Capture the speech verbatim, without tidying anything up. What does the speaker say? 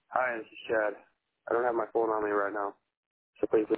Hi, this is Chad. I don't have my phone on me right now, so please